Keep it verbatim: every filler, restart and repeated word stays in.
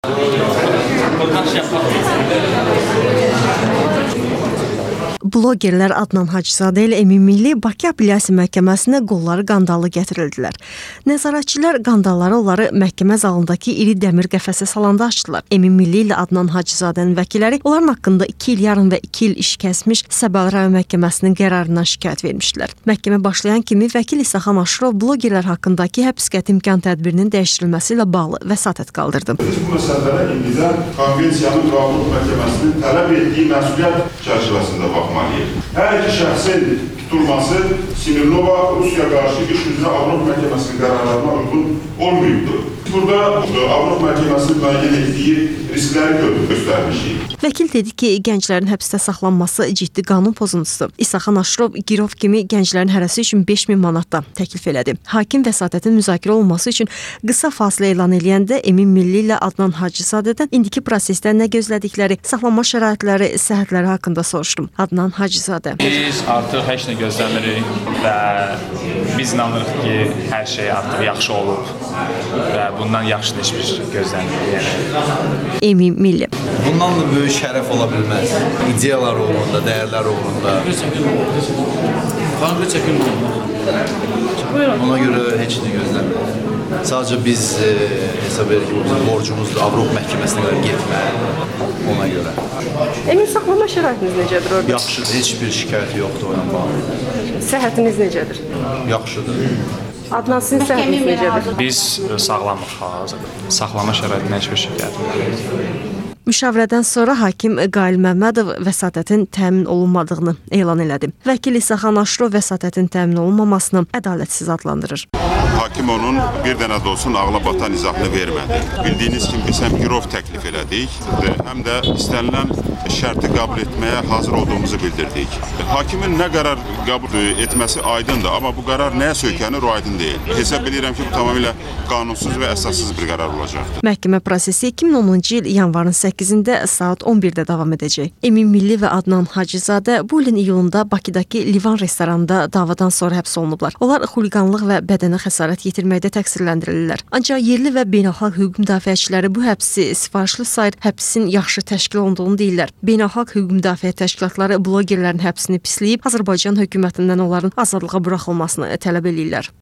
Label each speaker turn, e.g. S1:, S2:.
S1: Blogerlər Adnan Hacızadə ilə Emin Milli Bakı Apellyasiya Məhkəməsinə qolları qandallı gətirildilər. Nəzarətçilər qandalları onları məhkəmə zalındakı iri dəmir qəfəsə salanda açdılar. Emin Milli ilə Adnan Hacızadənin vəkilləri onların haqqında iki il yarım və iki il iş kəsmiş Səbəl rayon məhkəməsinin qərarından şikayət vermişdilər. Məhkəmə başlayan kimi vəkil İsaxan Aşırov blogerlər haqqındakı həbs qəti imkan tədbirinin dəyişdirilməsi ilə bağlı vəsatət qaldırdı.
S2: Bu məsələlərə indidən konvensiyanın qanun məhkəməsinin tələb etdiyi məsuliyyət çərçivəsində baxmaq. Hər iki şəxsin tutulması Smirnova Rusiya qarşı iş üzrə Avropa məhkəməsinin qərarlarına uyğun olmayıbdır. Burada Avropa məhkəməsinin müəyyən etdiyi riskləri göstərmişik.
S1: Vəkil dedi ki, gənclərin həbsdə saxlanması ciddi qanun pozuntusudur. İsaxan Aşırov girov kimi gənclərin hərəsi üçün beş min manatda təklif elədi. Hakim vəsatətin müzakirə olunması üçün qısa fasilə elan eləyəndə Emin Milli ilə Adnan Hacızadədən indiki prosesdə nə gözlədikləri, saxlanma şəraitləri, səhhətləri haqqında soruşdum. Adnan Hacızadə.
S3: Biz artıq heç nə gözləmirik və biz inanırıq ki, hər şey artıq yaxşı olub və bundan yaxşı heç bir şey gözləmirik.
S1: Emin Milli.
S4: Bundan da böyük şərəf ola bilməz. İdeyalar uğrunda, dəyərlər uğrunda. Ona görə heç nə gözləmirik. Sadəcə biz e, hesab edirik ki, bizim borcumuzdur Avropa məhkəməsinə qədər getmək ona görə.
S1: Emin, saxlama şəraitiniz necədir orada?
S4: Yaxşıdır, heç bir şikayət yoxdur ona bağlı.
S1: Səhhətiniz necədir?
S4: Yaxşıdır.
S1: Adnan, sizin səhhətiniz necədir?
S3: Biz sağlamıq hazırda. Saxlama şəraitində heç bir şikayətimiz yoxdur.
S1: Müşavirədən sonra hakim Qail Məmmədov vəsatətin təmin olunmadığını elan elədi. Vəkil İsaxan Aşırov vəsatətin təmin olunmamasını ədalətsiz adlandırır.
S2: Hakim onun bir dənə də olsun ağla batan izahını vermədi. Bildiyiniz kimi biz həm girov təklif elədik, həm də istənilən şərti qəbul etməyə hazır olduğumuzu bildirdik. Hakimin nə qərar qəbul etməsi aydındır, amma bu qərar nəyə söykənir, o aydın deyil. Hesab edirəm ki, bu tamamilə qanunsuz və əsassız bir qərar olacaqdır.
S1: Məhkəmə prosesi iki min onuncu il yanvarın səkkizində saat on birdə davam edəcək. Emin Milli və Adnan Hacızadə bu ilin iyulunda Bakıdakı Livan restoranında davadan sonra həbs olunublar. Onlar xuliqanlıq və bədənə xəsarət yetirməkdə təqsirləndirilirlər. Ancaq yerli və beynəlxalq hüquq müdafiəçiləri bu həbsi sifarişli sayır, həbsin yaxşı təşkil olunduğunu deyirlər. Beynəlxalq hüquq müdafiə təşkilatları blogerlərin həbsini pisləyib, Azərbaycan hökumətindən onların azadlığa buraxılmasını tələb edirlər.